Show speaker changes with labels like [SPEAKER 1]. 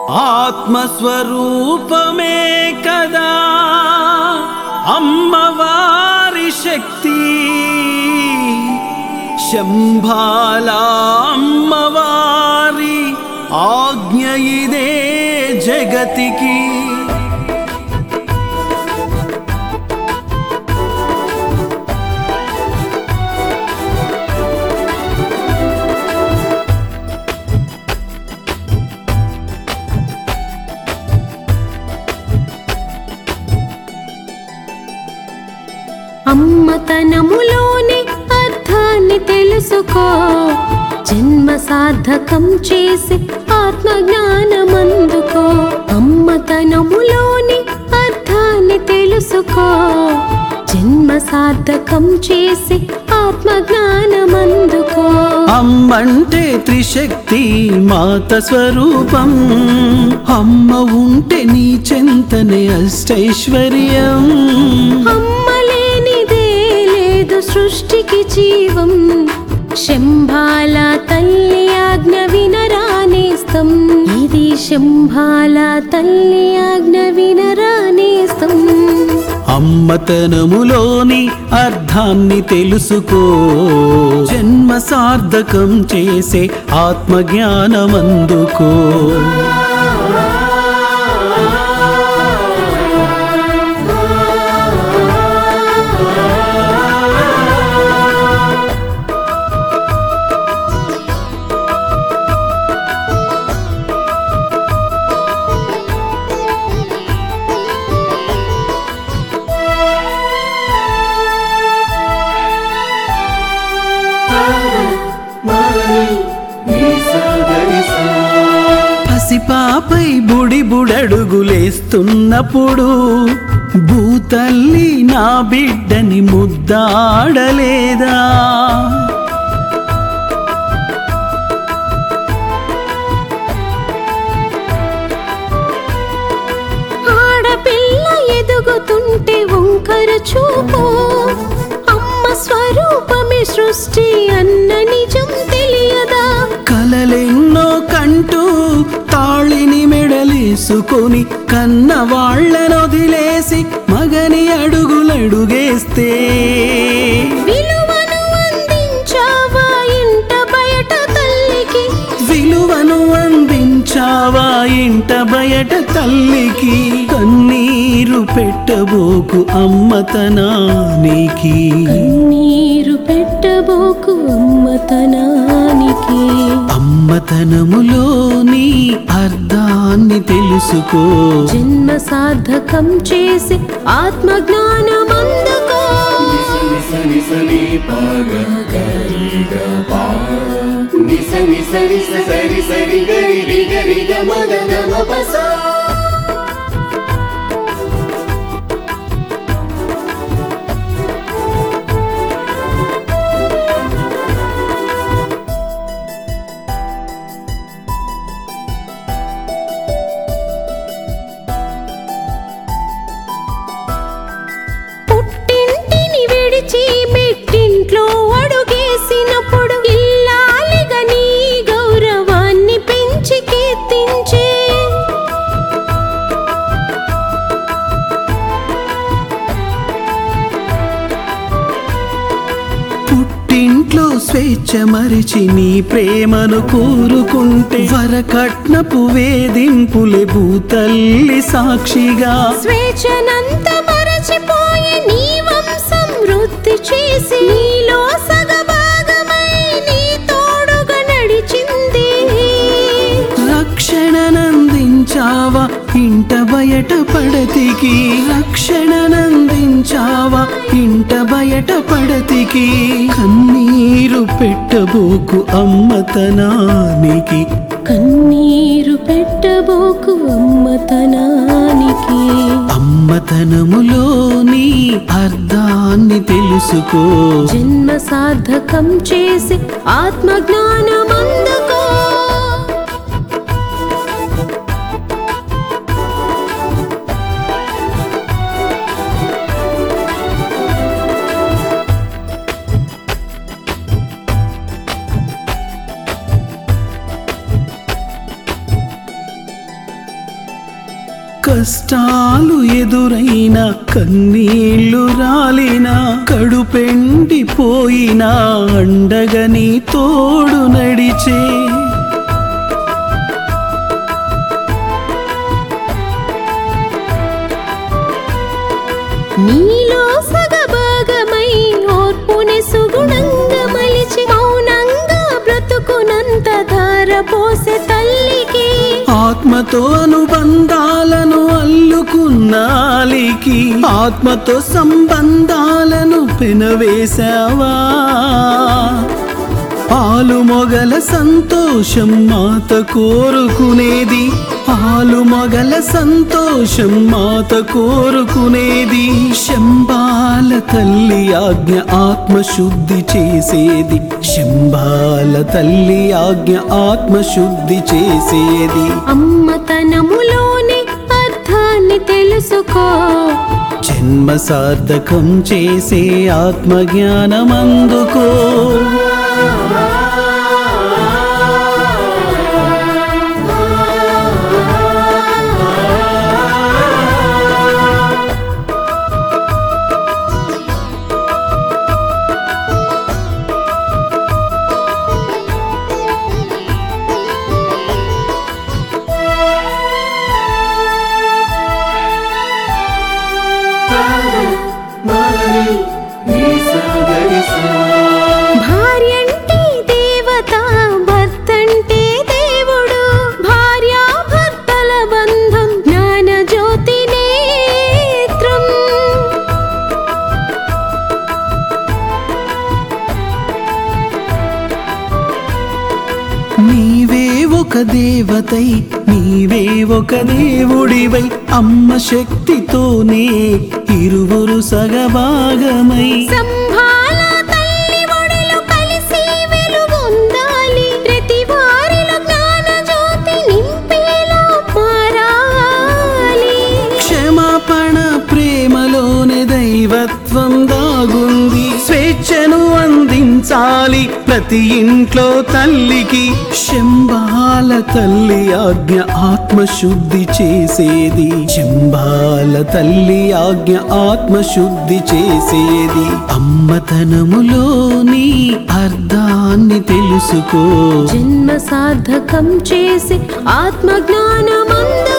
[SPEAKER 1] ఆత్మస్వరూపమే కదా అమ్మవారి శక్తి, శంభాల అమ్మవారి ఆజ్ఞ ఇదే జగతికి.
[SPEAKER 2] అమ్మతనములోని అర్థాన్ని తెలుసుకో, జన్మ సార్థకం చేసి ఆత్మజ్ఞానమందుకో. అమ్మతనములోని అర్థాన్ని తెలుసుకో, జన్మ సార్థకం చేసి ఆత్మజ్ఞానమందుకో.
[SPEAKER 1] అమ్మంటే త్రిశక్తి మాత స్వరూపం, అమ్మ ఉంటే నీ చెంతనే అష్టైశ్వర్యం.
[SPEAKER 2] అమ్మలేనిదే లేదు సృష్టికి జీవం, శంభాల తల్లి ఆజ్ఞ వినరానేస్తం. ఇది శంభాల తల్లి ఆజ్ఞ వినరానేస్తం.
[SPEAKER 1] అమ్మతనములోని అర్థాన్ని తెలుసుకో, జన్మ సార్థకం చేసే ఆత్మజ్ఞానమందుకో. పసిపాపై బుడి బుడడుగులేస్తున్నప్పుడు భూతల్లి నా బిడ్డని ముద్దాడలేదా?
[SPEAKER 2] ఆడపిల్ల ఎదుగుతుంటే వంకర చూపు, అమ్మ స్వరూపమే సృష్టి అన్న నిజం తెలియదా?
[SPEAKER 1] కలలెన్నో కంటూ తాళిని మెడలేసుకొని కన్న వాళ్ళనొదిలేసి మగని అడుగులడుగేస్తే,
[SPEAKER 2] విలువను అందించావా ఇంట బయట తల్లికి,
[SPEAKER 1] విలువను అందించావా ఇంట బయట తల్లికి. కన్నీరు పెట్టబోకు అమ్మతనానికి,
[SPEAKER 2] కన్నీరు పెట్టబోకు అమ్మతనానికి.
[SPEAKER 1] అమ్మతనములోని అర్థాన్ని తెలుసుకో,
[SPEAKER 2] జన్మ సార్థకం చేసి ఆత్మజ్ఞానమందుకో. పుట్టింటిని విడిచి మెట్టింట్లో అడుగేసినప్పుడు ఇల్లాలిగా నీ గౌరవాన్ని పెంచి కీర్తించే,
[SPEAKER 1] పుట్టింట్లో స్వేచ్ఛ మరిచి నీ ప్రేమను కోరుకుంటే వరకట్నపు వేధింపులే భూతల్లి సాక్షిగా.
[SPEAKER 2] స్వేచ్ఛనంత మరచిపోయి నీ వంశం వృద్ధి చేసి నీలో సగభాగమై నీ తోడుగా నడిచింది.
[SPEAKER 1] రక్షణనందించావా ఇంట బయట పడతికి, రక్షణనందించావా ఇంట బయట పడతికి. కన్నీరు పెట్టబోకు అమ్మతనానికి,
[SPEAKER 2] కన్నీరు పెట్టబోకు అమ్మతనానికి.
[SPEAKER 1] అమ్మతనములోని అర్థాన్ని తెలుసుకో,
[SPEAKER 2] జన్మ సార్థకం చేసి ఆత్మజ్ఞానమందుకో.
[SPEAKER 1] కష్టాలు ఎదురైనా కన్నీళ్లు రాలినా కడుపెండిపోయినా అండగా నీ తోడు నడిచే
[SPEAKER 2] నీలో సగభాగమై ఓర్పుని సుగుణంగా మలిచి మౌనంగా బ్రతుకునంత ధారపోసే తల్లికి
[SPEAKER 1] ఆత్మతో అనుబంధాలను అల్లుకున్నాలికి ఆత్మతో సంబంధాలను పెనవేశావా ఆలుమొగల సంతోషం మాత కోరుకునేది ఆలుమొగల సంతోషం మాత కోరుకునేది శంబాల తల్లి ఆజ్ఞ ఆత్మశుద్ధి చేసేది శంబాల తల్లి ఆజ్ఞ ఆత్మశుద్ధి చేసేది
[SPEAKER 2] అమ్మతనములోని అర్థాన్ని తెలుసుకో
[SPEAKER 1] జన్మ సార్థకం చేసే ఆత్మజ్ఞానమందుకో
[SPEAKER 2] భార్యంటే దేవత భర్తంటే దేవుడు భార్యాభర్తల బంధం జ్ఞానజ్యోతి నేత్రం
[SPEAKER 1] నీవే ఒక దేవతై నీవే ఒక దేవుడివై అమ్మ శక్తితోనే ఇరువురు సగభాగమై
[SPEAKER 2] సంభాల తల్లి ఒడిలో కలిసి వెలుగొందాలి ప్రతి వారిలో జ్ఞానజ్యోతి నింపేలా మారాలి
[SPEAKER 1] క్షమాపణ ప్రేమలోనే దైవత్వం దాగుంది స్వేచ్ఛను అందించాలి ప్రతి ఇంట్లో తల్లికి శంబాల తల్లి ఆజ్ఞ ఆత్మశుద్ధి చేసేది శంబాల తల్లి ఆజ్ఞ ఆత్మశుద్ధి చేసేది అమ్మతనములోని అర్థాన్ని తెలుసుకో
[SPEAKER 2] జన్మ సార్థకం చేసి ఆత్మజ్ఞానమందు